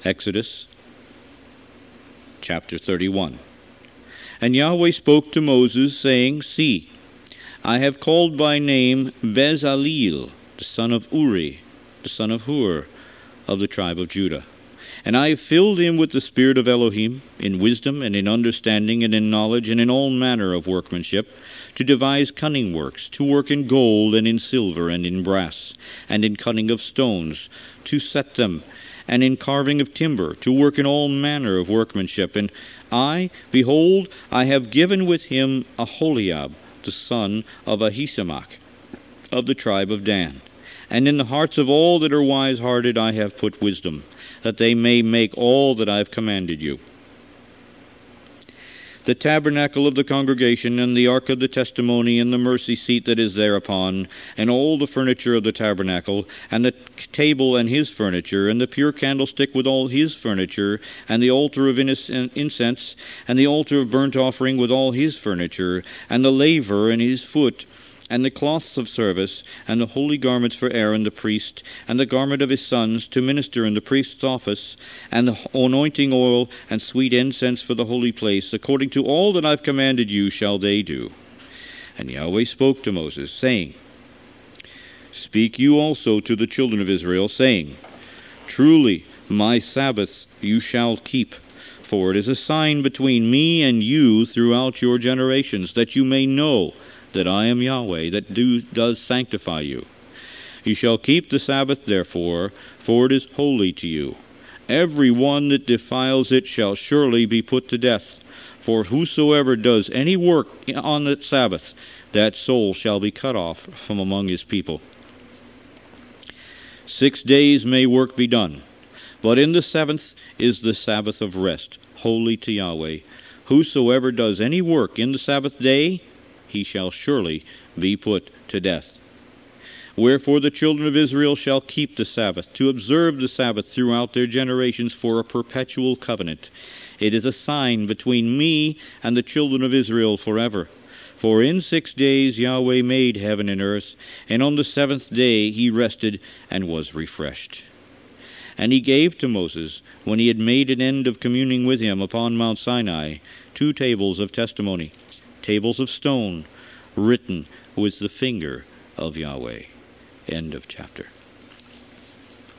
Exodus chapter 31. And Yahweh spoke to Moses, saying, See, I have called by name Bezaleel, the son of Uri, the son of Hur, of the tribe of Judah. And I have filled him with the spirit of Elohim, in wisdom and in understanding and in knowledge and in all manner of workmanship, to devise cunning works, to work in gold and in silver and in brass, and in cutting of stones, to set them, and in carving of timber, to work in all manner of workmanship. And I, behold, I have given with him Aholiab, the son of Ahisamach, of the tribe of Dan. And in the hearts of all that are wise-hearted I have put wisdom, that they may make all that I have commanded you. The tabernacle of the congregation, and the ark of the testimony, and the mercy seat that is thereupon, and all the furniture of the tabernacle, and the table and his furniture, and the pure candlestick with all his furniture, and the altar of incense, and the altar of burnt offering with all his furniture, and the laver and his foot, and the cloths of service, and the holy garments for Aaron the priest, and the garment of his sons to minister in the priest's office, and the anointing oil and sweet incense for the holy place, according to all that I've commanded you shall they do. And Yahweh spoke to Moses, saying, Speak you also to the children of Israel, saying, Truly my Sabbaths you shall keep, for it is a sign between me and you throughout your generations, that you may know that I am Yahweh, that does sanctify you. You shall keep the Sabbath, therefore, for it is holy to you. Every one that defiles it shall surely be put to death. For whosoever does any work on the Sabbath, that soul shall be cut off from among his people. 6 days may work be done, but in the seventh is the Sabbath of rest, holy to Yahweh. Whosoever does any work in the Sabbath day, he shall surely be put to death. Wherefore the children of Israel shall keep the Sabbath, to observe the Sabbath throughout their generations for a perpetual covenant. It is a sign between me and the children of Israel forever. For in 6 days Yahweh made heaven and earth, and on the seventh day he rested and was refreshed. And he gave to Moses, when he had made an end of communing with him upon Mount Sinai, 2 tables of testimony, tables of stone, written with the finger of Yahweh. End of chapter.